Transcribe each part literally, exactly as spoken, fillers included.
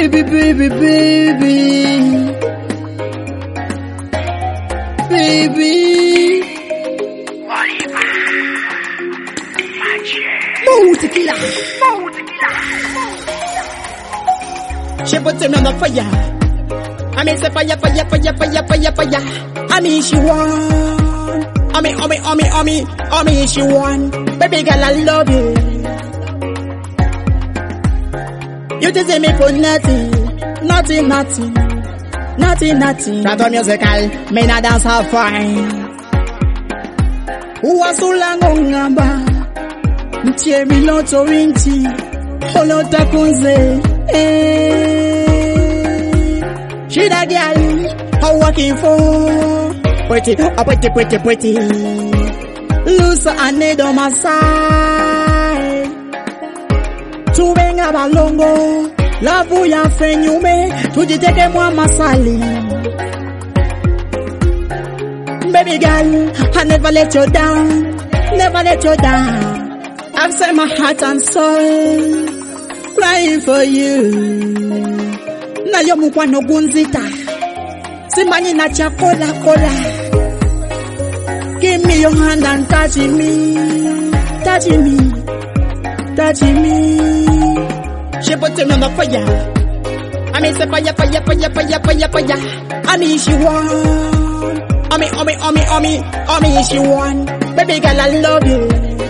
baby, baby, baby, baby. Move tequila, move tequila. She put him on the fire. I mean, say fire, fire, fire, fire, fire, fire. I mean, she won. I mean, I mean, I mean, I mean, I mean, she won. Baby girl, I love you. You just say me for nothing, nothing, nothing, nothing, nothing. That musical, me na dance how fine. Who was so long on ngamba? Mtie miloto winti, olota kunze. Eh. She that girl, I'm working for. Pretty, oh pretty, pretty, pretty. Loose and need on my side. Tuvenga balongo, lavu ya fenyume, tujiteke mwa masali. Baby girl, I never let you down, never let you down. I've set my heart and soul, crying for you. Na yo mukwano gunzita, simanyi na chakola kola. Give me your hand and touch me, touch me, touch me. She put him on the fire. I mean, say fire, fire, fire, fire, fire, fire. I mean, she won. I mean, I mean, I mean, I mean, I mean, she won. Baby girl, I love you.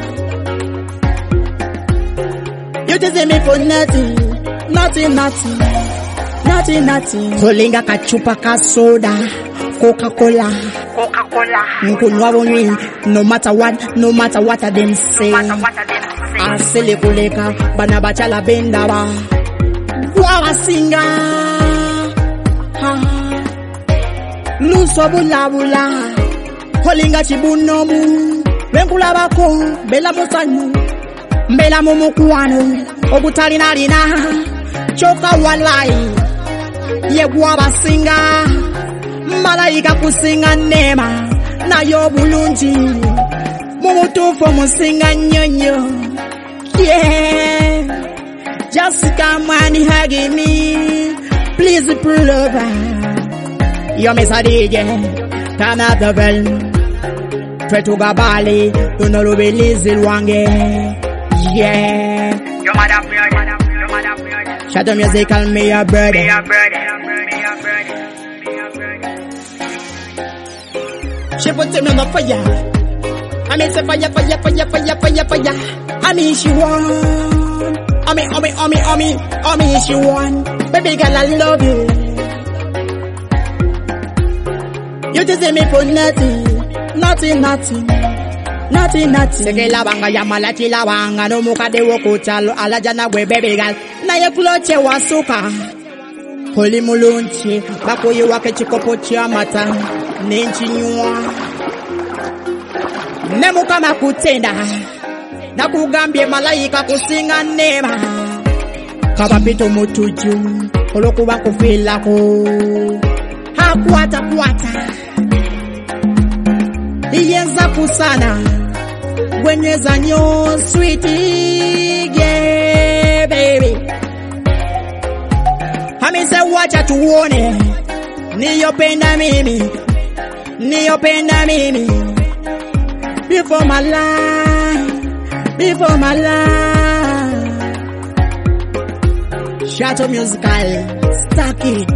You just say me for nothing, nothing, nothing, nothing, nothing. Holinga kachupa ka soda, Coca-Cola, Coca-Cola. Nkunwa bonwi, no matter what, no matter what I them say. Asele kuleka, bana bachala benda ba. Kwa singa, luso bula bula. Holinga chibunomu, benkula bako, bela musanyu. Mbela mumukwano, obutali nalina, choka walai, yegwa basinga, malaika kusinga nema, na yo bulungi, mumutufu musinga nyonyo, yeah, just come and hug me, please pull over, yo mesa D J, turn up the bell, try to go Bali, you know lo belize lwange. Yeah, your mother bird, your mother bird. Shut the music, call me your bird. Me your bird, me your bird, me your bird. She put him on the fire. I mean, say fire, fire, fire, fire, fire, fire. I mean, she won. I mean, I mean, I mean, I mean, I mean, she won. Baby girl, I love you. You just say me for nothing, nothing, nothing. Nothing, nothing. Seke la banga ya malachi la banga no mukade woko chalo alaja na we baby girl. Na ye kuloche wasuka. Holi mulunchi bako ye wake chikopo chia mata nenchi nyua. Nemu kama kutenda na kugambie malaika kusinga nema. Kabapito mutuju oloku bako fila ko. Hakuata kuata. Iyenza kusana. Gwenyeza nyo sweetie, yeah, baby. Hami se wacha tuone, niyopenda mimi, niyopenda mimi. Before my life, before my life. Shadow musical, stuck it.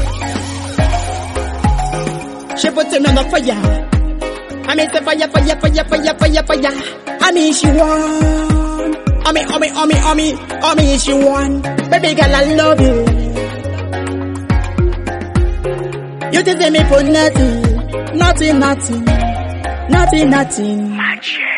She put him on the fire. I mean, say fire, fire, fire, fire, fire, fire. I mean, she won. I mean, I mean, I mean, I mean, I mean, she won. Baby girl, I love you. You just say me for nothing, nothing, nothing, nothing, nothing. Magic.